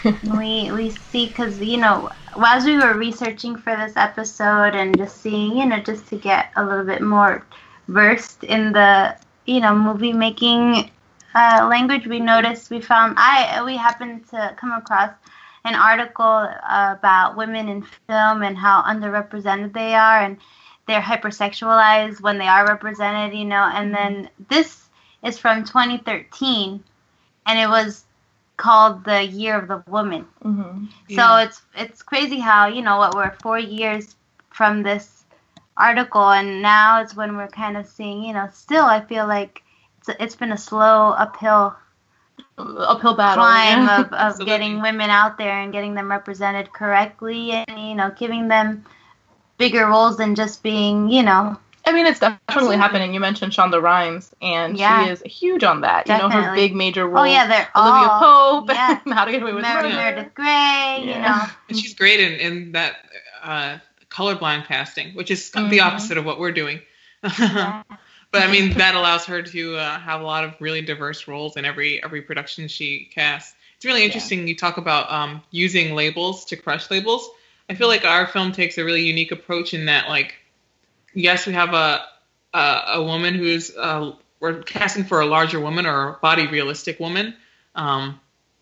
Speaker 2: we we see, because, you know, as we were researching for this episode and just seeing, you know, just to get a little bit more versed in the, you know, movie making uh, language, we noticed, we found, I we happened to come across an article uh, about women in film and how underrepresented they are, and they're hypersexualized when they are represented, you know. And then this is from twenty thirteen, and it was called the Year of the Woman. Mm-hmm. Yeah. So it's it's crazy how, you know, what, we're four years from this article, and now it's when we're kind of seeing, you know, still I feel like it's it's been a slow uphill
Speaker 3: uphill battle
Speaker 2: climb
Speaker 3: yeah.
Speaker 2: of, of getting women out there and getting them represented correctly, and, you know, giving them bigger roles than just being, you know.
Speaker 3: I mean, it's definitely happening. You mentioned Shonda Rhimes, and yeah. she is huge on that.
Speaker 2: Definitely.
Speaker 3: You know, her big major roles.
Speaker 2: Oh yeah, they're
Speaker 3: Olivia
Speaker 2: all,
Speaker 3: Pope,
Speaker 2: yeah.
Speaker 3: How to Get Away with
Speaker 2: Murder.
Speaker 3: Murder,
Speaker 2: Meredith Grey, yeah. you know.
Speaker 4: And she's great in, in that uh, colorblind casting, which is mm-hmm. the opposite of what we're doing. Yeah. But I mean, that allows her to uh, have a lot of really diverse roles in every every production she casts. It's really interesting. Yeah. You talk about um, using labels to crush labels. I feel like our film takes a really unique approach in that, like, yes, we have a uh, a woman who's uh, we're casting for a larger woman or a body realistic woman. Um,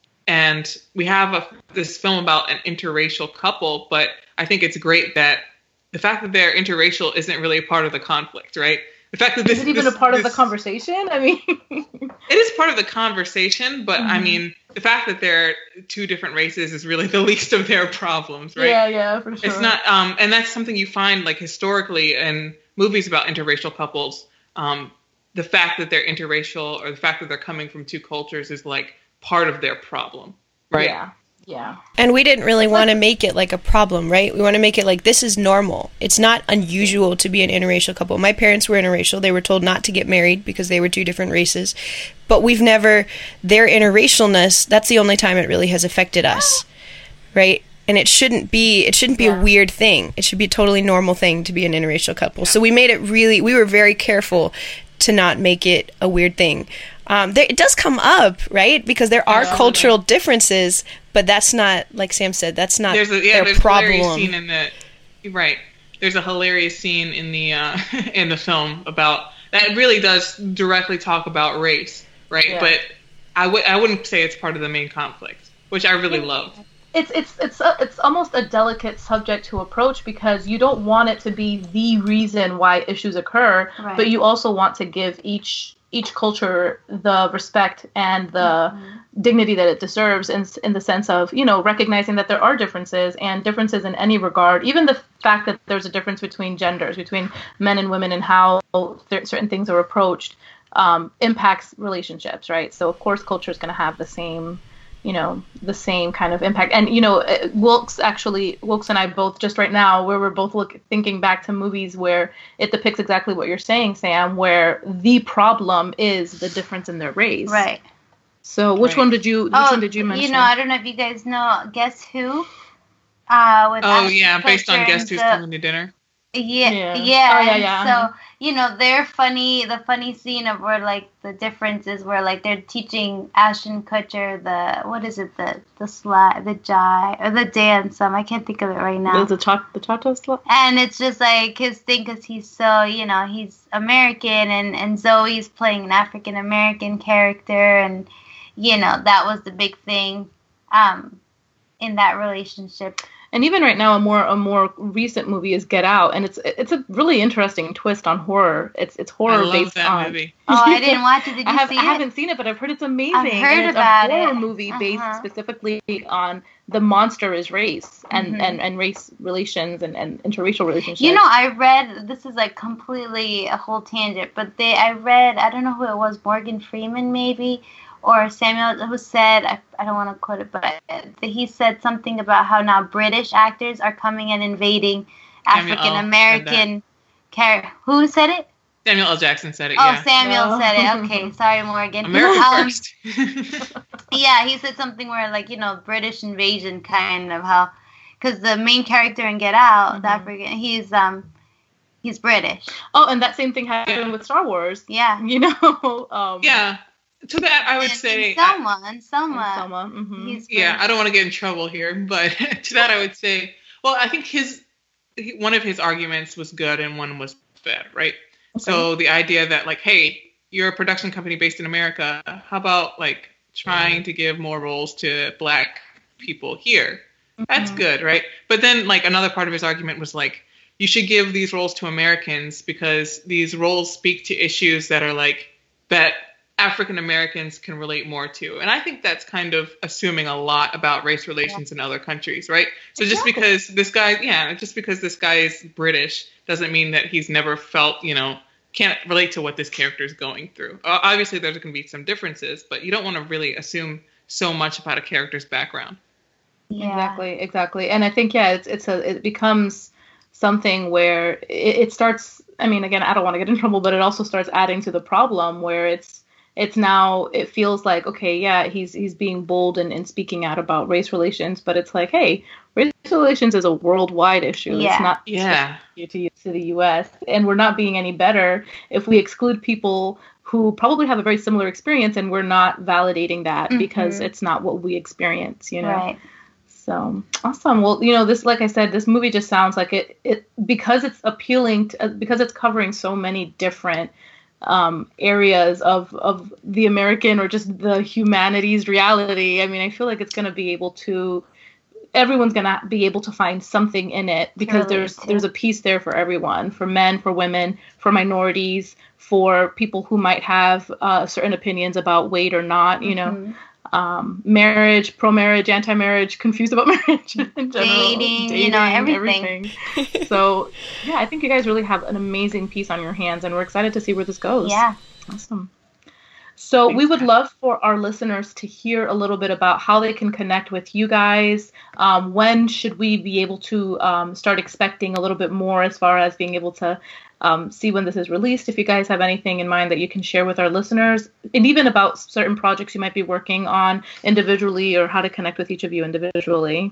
Speaker 4: and we have a, this film about an interracial couple, but I think it's great that the fact that they're interracial isn't really a part of the conflict, right? The fact that this
Speaker 3: is it even
Speaker 4: this,
Speaker 3: a part
Speaker 4: this,
Speaker 3: of the conversation? I mean,
Speaker 4: it is part of the conversation, but mm-hmm. I mean, the fact that they're two different races is really the least of their problems, right?
Speaker 3: Yeah, yeah, for sure.
Speaker 4: It's not, um, and that's something you find like historically in movies about interracial couples. Um, the fact that they're interracial or the fact that they're coming from two cultures is like part of their problem, right?
Speaker 3: Yeah. Yeah.
Speaker 5: And we didn't really want to make it like a problem, right? We want to make it like this is normal. It's not unusual to be an interracial couple. My parents were interracial. They were told not to get married because they were two different races. But we've never, their interracialness, that's the only time it really has affected us, right? And it shouldn't be, it shouldn't be yeah. a weird thing. It should be a totally normal thing to be an interracial couple. So we made it really, we were very careful to not make it a weird thing. Um, there, it does come up, right? Because there are yeah, cultural differences, but that's not, like Sam said, that's not
Speaker 4: there's a, yeah,
Speaker 5: their
Speaker 4: there's
Speaker 5: problem.
Speaker 4: A hilarious scene in the, right. There's a hilarious scene in the uh, in the film about that really does directly talk about race, right? Yeah. But I would I wouldn't say it's part of the main conflict, which I really loved.
Speaker 3: It's it's it's a, it's almost a delicate subject to approach because you don't want it to be the reason why issues occur, right. but you also want to give each each culture the respect and the mm-hmm. dignity that it deserves in, in the sense of, you know, recognizing that there are differences and differences in any regard. Even the fact that there's a difference between genders, between men and women and how th- certain things are approached um, impacts relationships, right? So, of course, culture is going to have the same, you know, the same kind of impact. And, you know, Wilkes actually, Wilkes and I both just right now, where we're both look, thinking back to movies where it depicts exactly what you're saying, Sam, where the problem is the difference in their race.
Speaker 2: Right.
Speaker 3: So which
Speaker 4: right.
Speaker 3: one did you, which
Speaker 2: oh,
Speaker 3: one did you mention?
Speaker 2: You know, I don't know if you guys know Guess Who? Uh, with
Speaker 4: oh, yeah, based on Guess Who's
Speaker 2: the,
Speaker 4: Coming to Dinner.
Speaker 2: Yeah,
Speaker 3: yeah.
Speaker 2: Yeah.
Speaker 3: Oh, yeah, yeah.
Speaker 2: So, you know, they're funny, the funny scene of where, like, the difference is where, like, they're teaching Ashton Kutcher the, what is it, the the slide, the jive, or the dance, um, I can't think of it right now.
Speaker 3: The, cha- the cha-cha slide?
Speaker 2: And it's just, like, his thing, because he's so, you know, he's American, and, and Zoe's playing an African-American character, and, you know, that was the big thing um, in that relationship.
Speaker 3: And even right now, a more a more recent movie is Get Out, and it's it's a really interesting twist on horror. It's it's horror
Speaker 4: I love
Speaker 3: based
Speaker 4: that
Speaker 3: on.
Speaker 4: Movie.
Speaker 2: Oh, I didn't watch it. Did you
Speaker 3: I have,
Speaker 2: see
Speaker 3: I
Speaker 2: it?
Speaker 3: haven't seen it, but I've heard it's amazing.
Speaker 2: I've heard
Speaker 3: and it's
Speaker 2: about
Speaker 3: a horror
Speaker 2: it.
Speaker 3: movie based
Speaker 2: Uh-huh.
Speaker 3: specifically on the monster is race and,
Speaker 2: Mm-hmm.
Speaker 3: and, and race relations and, and interracial relationships.
Speaker 2: You know, I read, this is like completely a whole tangent, but they I read, I don't know who it was, Morgan Freeman maybe, or Samuel, who said, I, I don't want to quote it, but he said something about how now British actors are coming and invading African American characters. Who said it?
Speaker 4: Samuel L. Jackson said it,
Speaker 2: oh,
Speaker 4: yeah.
Speaker 2: Oh, Samuel
Speaker 3: No.
Speaker 2: said it. Okay, sorry, Morgan.
Speaker 4: America
Speaker 2: Um,
Speaker 4: first.
Speaker 2: Yeah, he said something where, like, you know, British invasion kind of how, because the main character in Get Out,
Speaker 3: Mm-hmm.
Speaker 2: the African, he's um, he's British.
Speaker 3: Oh, and that same thing happened
Speaker 4: Yeah.
Speaker 3: with Star Wars.
Speaker 2: Yeah.
Speaker 3: You know. um,
Speaker 4: Yeah. To that, I would
Speaker 2: And-
Speaker 4: say...
Speaker 2: and Selma, and Selma.
Speaker 3: and Selma. mhm.
Speaker 2: He's
Speaker 4: Yeah,
Speaker 2: British.
Speaker 4: I don't want to get in trouble here, but to that I would say, well, I think his he- one of his arguments was good and one was bad, right? So the idea that, like, hey, you're a production company based in America, how about, like, trying to give more roles to black people here? That's
Speaker 3: Mhm.
Speaker 4: good, right? But then, like, another part of his argument was, like, you should give these roles to Americans because these roles speak to issues that are, like, that African Americans can relate more to. And I think that's kind of assuming a lot about race relations in other countries, right? So just
Speaker 3: Exactly.
Speaker 4: because this guy, yeah, just because this guy is British doesn't mean that he's never felt, you know, can't relate to what this character is going through. Uh, obviously, there's going to be some differences, but you don't want to really assume so much about a character's background.
Speaker 2: Yeah.
Speaker 3: Exactly, exactly. And I think, yeah, it's it's a it becomes something where it, it starts, I mean, again, I don't want to get in trouble, but it also starts adding to the problem where it's it's now, it feels like, okay, yeah, he's he's being bold and, and speaking out about race relations, but it's like, hey, race relations is a worldwide issue.
Speaker 2: Yeah.
Speaker 3: It's not
Speaker 4: Yeah.
Speaker 3: specific to, to the U S, and we're not being any better if we exclude people who probably have a very similar experience and we're not validating that
Speaker 2: Mhm.
Speaker 3: because it's not what we experience, you know?
Speaker 2: Right.
Speaker 3: So awesome. Well, you know, this, like I said, this movie just sounds like it, it because it's appealing to, because it's covering so many different um, areas of, of the American or just the humanities reality. I mean, I feel like it's going to be able to, everyone's going to be able to find something in it because there's, there's a piece there for everyone, for men, for women, for minorities, for people who might have uh, certain opinions about weight or not, you know. Mm-hmm. Um, marriage, pro-marriage, anti-marriage, confused about marriage in general,
Speaker 2: dating, dating, you know, everything.
Speaker 3: everything. So, yeah, I think you guys really have an amazing piece on your hands, and we're excited to see where this goes.
Speaker 2: Yeah.
Speaker 3: Awesome. So Thanks, we would guys. love for our listeners to hear a little bit about how they can connect with you guys. Um, when should we be able to um, start expecting a little bit more as far as being able to Um, see when this is released, if you guys have anything in mind that you can share with our listeners, and even about certain projects you might be working on individually or how to connect with each of you individually.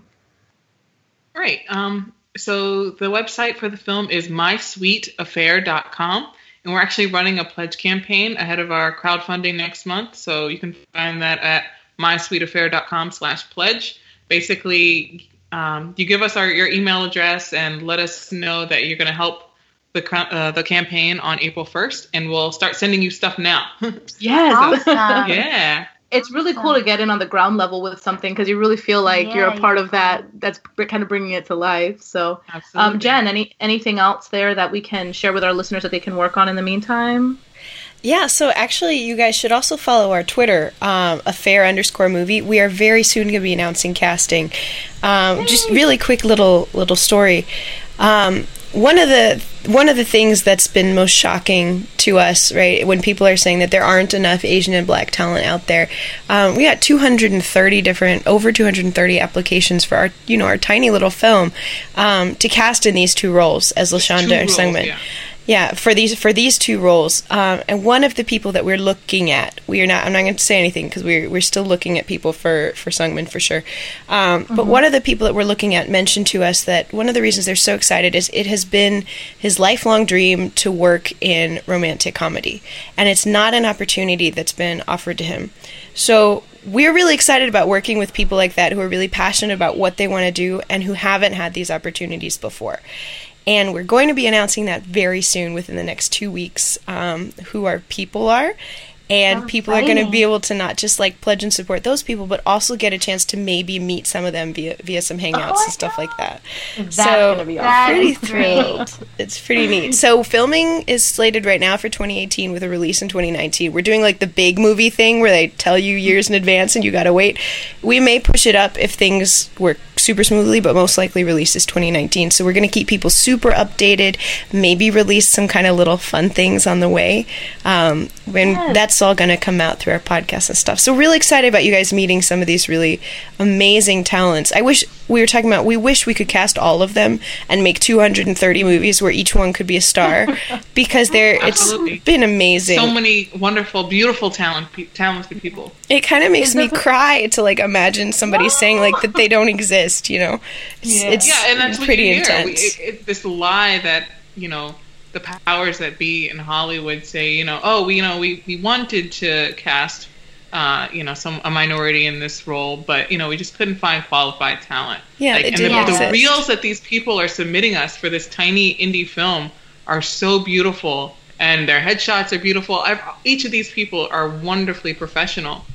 Speaker 4: Right. Um, so the website for the film is my sweet affair dot com, and we're actually running a pledge campaign ahead of our crowdfunding next month. So you can find that at my sweet affair dot com slash pledge. Basically, um, you give us our your email address and let us know that you're going to help the uh, the campaign on April first, and we'll start sending you stuff now.
Speaker 3: Yes.
Speaker 2: Awesome.
Speaker 4: Yeah.
Speaker 3: It's really awesome. Cool to get in on the ground level with something because you really feel like yeah, you're a part yeah. of that. That's kind of bringing it to life. So, um, Jen, any anything else there that we can share with our listeners that they can work on in the meantime?
Speaker 5: Yeah, so actually, you guys should also follow our Twitter, um, affair underscore movie. We are very soon going to be announcing casting. Um, just really quick little little story. Um, one of the one of the things that's been most shocking to us, right, when people are saying that there aren't enough Asian and Black talent out there, um, we got two hundred thirty different, over two hundred thirty applications for our, you know, our tiny little film um, to cast in these two roles as LaShonda and Seungmin. Yeah. Yeah, for these for these two roles, um, and one of the people that we're looking at, we are not. I'm not going to say anything because we're we're still looking at people for for Seungmin for sure. Um, mm-hmm. But one of the people that we're looking at mentioned to us that one of the reasons they're so excited is it has been his lifelong dream to work in romantic comedy, and it's not an opportunity that's been offered to him. So we're really excited about working with people like that who are really passionate about what they want to do and who haven't had these opportunities before. And we're going to be announcing that very soon, within the next two weeks, um, who our people are. And oh, people exciting. Are going to be able to not just like pledge and support those people, but also get a chance to maybe meet some of them via via some hangouts oh, and stuff like that.
Speaker 3: That's so going to be awesome.
Speaker 5: Pretty thrilled. It's pretty neat. So filming is slated right now for twenty eighteen with a release in twenty nineteen. We're doing like the big movie thing where they tell you years in advance and you got to wait. We may push it up if things work super smoothly, but most likely release is twenty nineteen. So we're going to keep people super updated, maybe release some kind of little fun things on the way. Um, when yes. That's all going to come out through our podcast and stuff. So really excited about you guys meeting some of these really amazing talents. I wish we were talking about, we wish we could cast all of them and make two hundred thirty movies where each one could be a star because they're, it's been amazing.
Speaker 4: So many wonderful, beautiful talent, talented people.
Speaker 5: It kind of makes me cry to like imagine somebody saying like that they don't exist, you know? It's,
Speaker 4: yeah.
Speaker 5: it's
Speaker 4: yeah, and that's
Speaker 5: pretty
Speaker 4: what you hear.
Speaker 5: intense.
Speaker 4: We, it, it, this lie that, you know, the powers that be in Hollywood say, you know, oh, we, you know, we, we wanted to cast, uh, you know, some a minority in this role, but you know, we just couldn't find qualified talent.
Speaker 5: Yeah,
Speaker 4: like,
Speaker 5: it
Speaker 4: and
Speaker 5: did
Speaker 4: the,
Speaker 5: exist.
Speaker 4: the reels that these people are submitting us for this tiny indie film are so beautiful, and their headshots are beautiful. I've, each of these people are wonderfully professional,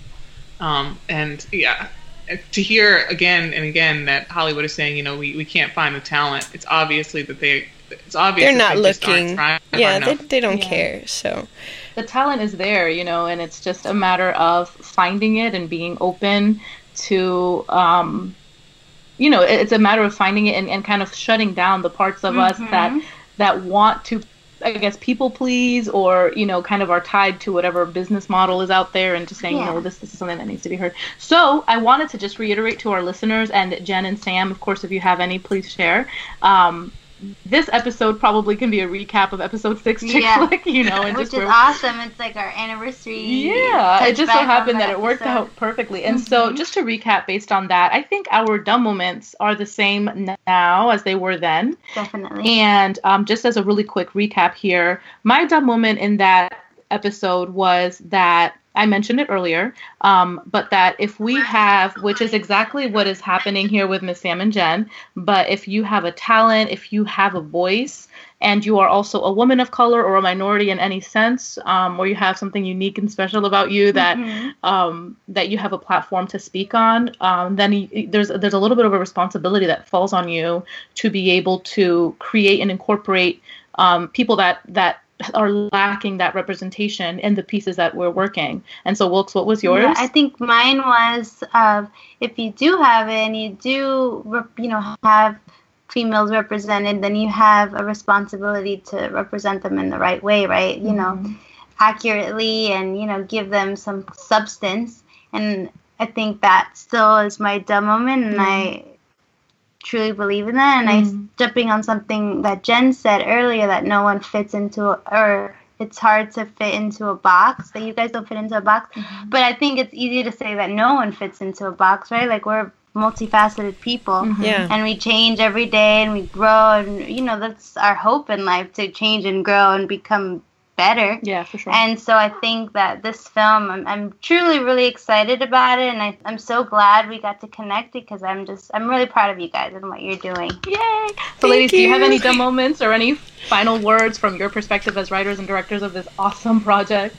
Speaker 4: um, and yeah. To hear again and again that Hollywood is saying, you know, we, we can't find the talent. It's obviously that they, it's obvious
Speaker 5: they're not
Speaker 4: they
Speaker 5: looking. Yeah, they, they don't
Speaker 3: yeah.
Speaker 5: care. So
Speaker 3: the talent is there, you know, and it's just a matter of finding it and being open to, um, you know, it's a matter of finding it and, and kind of shutting down the parts of mm-hmm. us that that want to, I guess, people please, or, you know, kind of are tied to whatever business model is out there and just saying, yeah. no, this, this is something that needs to be heard. So I wanted to just reiterate to our listeners, and Jen and Sam, of course, if you have any, please share. Um, this episode probably can be a recap of episode six, Chick
Speaker 2: yeah.
Speaker 3: Flick, you know. And
Speaker 2: Which
Speaker 3: just
Speaker 2: is
Speaker 3: where,
Speaker 2: awesome. It's like our anniversary.
Speaker 3: Yeah, it just so happened that, that it worked
Speaker 2: episode.
Speaker 3: out perfectly. And
Speaker 2: mm-hmm.
Speaker 3: so just to recap based on that, I think our dumb moments are the same now as they were then.
Speaker 2: Definitely.
Speaker 3: And um, just as a really quick recap here, my dumb moment in that episode was that I mentioned it earlier, um, but that if we have, which is exactly what is happening here with Miss Sam and Jen, but if you have a talent, if you have a voice, and you are also a woman of color or a minority in any sense, um, or you have something unique and special about you that mm-hmm. um, that you have a platform to speak on, um, then you, there's there's a little bit of a responsibility that falls on you to be able to create and incorporate um, people that that are lacking that representation in the pieces that we're working. And so, Wilkes, what was yours?
Speaker 2: Yeah, I think mine was uh, if you do have it and you do, you know, have females represented, then you have a responsibility to represent them in the right way, right? You mm-hmm. know, accurately, and, you know, give them some substance. And I think that still is my dumb moment, and mm-hmm. I truly believe in that. And mm-hmm. I jumping on something that Jen said earlier, that no one fits into, or it's hard to fit into a box, that you guys don't fit into a box. Mm-hmm. But I think it's easy to say that no one fits into a box, right? Like, we're multifaceted people, mm-hmm. yeah. and we change every day, and we grow, and, you know, that's our hope in life, to change and grow and become better.
Speaker 3: Yeah, for sure.
Speaker 2: And so I think that this film, I'm, I'm truly really excited about it, and I, I'm so glad we got to connect, because I'm just, I'm really proud of you guys and what you're doing.
Speaker 3: Yay! So Thank ladies, you. Do you have any dumb moments or any final words from your perspective as writers and directors of this awesome project?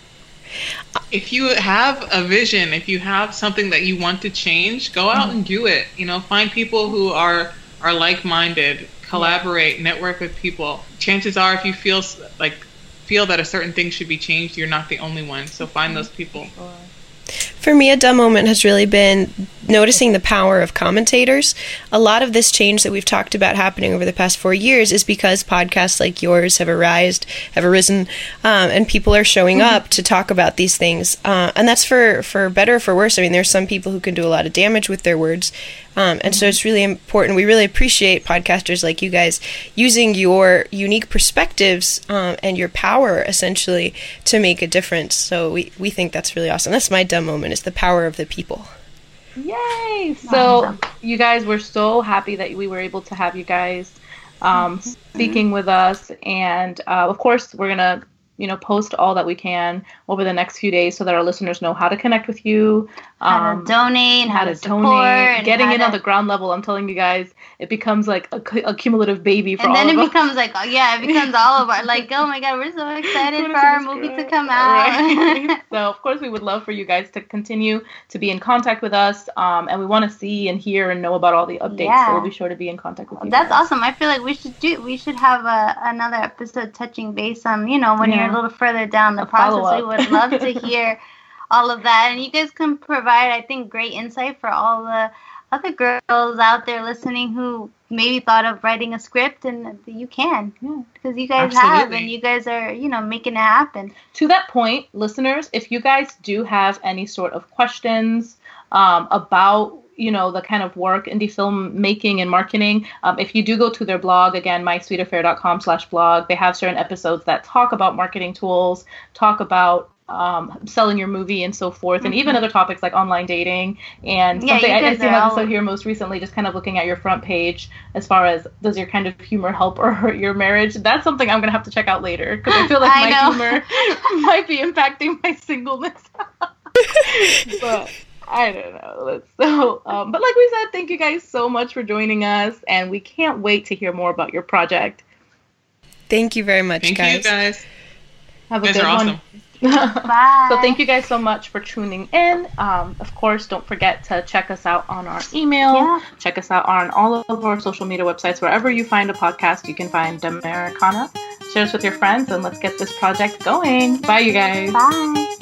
Speaker 4: If you have a vision, if you have something that you want to change, go out mm-hmm. and do it. You know, find people who are are like-minded, collaborate, yeah. network with people. Chances are, if you feel like feel that a certain thing should be changed, you're not the only one. So find those people.
Speaker 5: For me, a dumb moment has really been noticing the power of commentators. A lot of this change that we've talked about happening over the past four years is because podcasts like yours have arisen, have arisen, um, and people are showing mm-hmm. up to talk about these things. Uh, and that's for, for better or for worse. I mean, there's some people who can do a lot of damage with their words. Um, and mm-hmm. so it's really important. We really appreciate podcasters like you guys using your unique perspectives um, and your power, essentially, to make a difference. So we, we think that's really awesome. That's my dumb moment, is the power of the people.
Speaker 3: Yay! So, awesome. You guys, we're so happy that we were able to have you guys um, mm-hmm. speaking with us. And, uh, of course, we're going to, you know, post all that we can over the next few days so that our listeners know how to connect with you.
Speaker 2: Um, how to donate,
Speaker 3: how, how to, to donate. Getting in to... on the ground level, I'm telling you guys, it becomes like a, a cumulative baby for
Speaker 2: and
Speaker 3: all of us.
Speaker 2: And then it becomes like, oh, yeah, it becomes all of our, like, oh my God, we're so excited for our movie to come out.
Speaker 3: Right. So, of course, we would love for you guys to continue to be in contact with us. Um, and we want to see and hear and know about all the updates. Yeah. So we'll be sure to be in contact with you.
Speaker 2: That's
Speaker 3: guys.
Speaker 2: Awesome. I feel like we should do, we should have a, another episode touching base on, you know, when yeah. you're a little further down the a process. We would love to hear all of that, and you guys can provide, I think, great insight for all the other girls out there listening who maybe thought of writing a script, and you can, yeah, because you guys Absolutely. have, and you guys are, you know, making it happen.
Speaker 3: To that point, listeners, if you guys do have any sort of questions um, about, you know, the kind of work indie film making and marketing, um, if you do go to their blog, again, my sweet affair dot com slash blog, they have certain episodes that talk about marketing tools, talk about um, selling your movie and so forth, mm-hmm. and even other topics like online dating. And
Speaker 2: yeah,
Speaker 3: something, I, I see an episode
Speaker 2: all...
Speaker 3: here most recently, just kind of looking at your front page as far as, does your kind of humor help or hurt your marriage? That's something I'm going to have to check out later, because I feel like
Speaker 2: I
Speaker 3: my humor might be impacting my singleness. But I don't know. So, um, but like we said, thank you guys so much for joining us, and we can't wait to hear more about your project.
Speaker 5: Thank you very much,
Speaker 4: thank
Speaker 5: guys.
Speaker 4: Thank you, guys.
Speaker 3: Have a
Speaker 4: you guys
Speaker 3: good
Speaker 4: are
Speaker 3: one.
Speaker 4: Awesome.
Speaker 2: Bye.
Speaker 3: So thank you guys so much for tuning in. Um, of course, don't forget to check us out on our email.
Speaker 2: Yeah.
Speaker 3: Check us out on all of our social media websites. Wherever you find a podcast, you can find Americana. Share us with your friends, and let's get this project going. Bye, you guys.
Speaker 2: Bye.